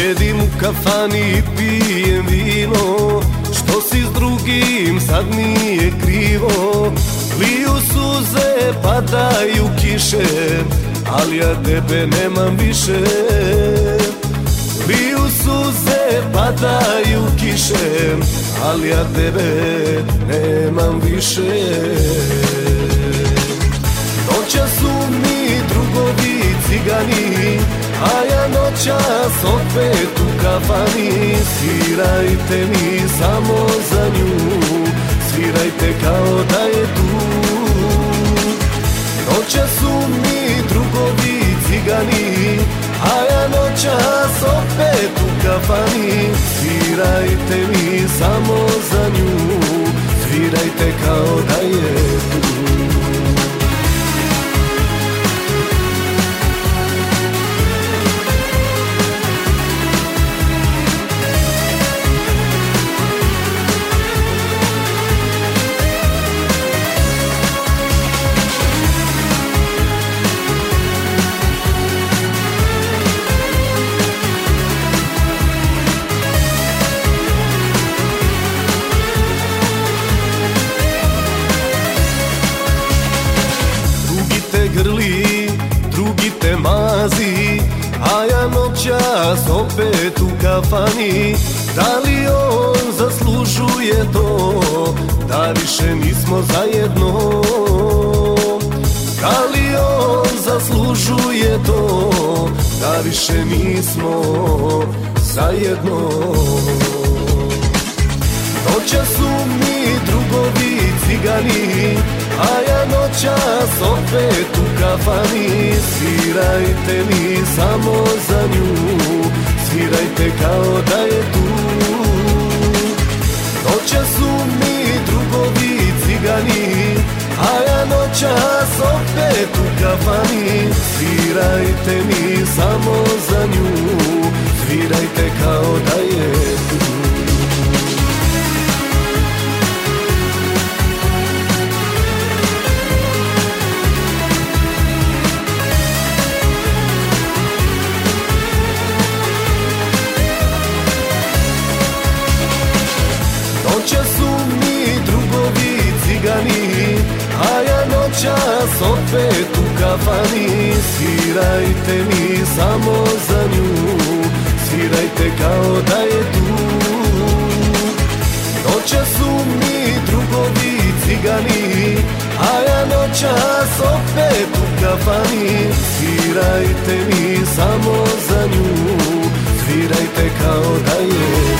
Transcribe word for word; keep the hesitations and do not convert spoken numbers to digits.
Sedim u kafani i pijem vino, što si s drugim sad nije krivo. Liju suze, padaju kiše, ali ja tebe nemam više. Liju suze, padaju kiše, ali ja tebe nemam više. Noćas su mi drugovi cigani, a ja noćas opet u kafani. Svirajte mi samo za nju, svirajte kao da je tu. Noćas su mi drugovi cigani, a ja noćas opet u kafani. Svirajte mi samo za nju, svirajte kao da je tu. Grli, drugi te mazi, a ja noćas opet u kafani. Da li on zaslužuje to, da više nismo zajedno? Da li on zaslužuje to, da više nismo zajedno? Noćas su mi drugovi cigani, a ja noćas opet u kafani. Svirajte mi samo za nju, svirajte kao da je tu. Noćas su mi drugovi cigani, a ja noćas opet u kafani. Svirajte mi samo za nju, svirajte kao da je tu. Noćas su mi drugovi cigani, a ja noćas opet u kafani. Svirajte mi samo za nju, svirajte kao da je tu. Noćas su mi drugovi cigani, a ja noćas opet u kafani. Svirajte mi samo za nju, svirajte kao da je tu.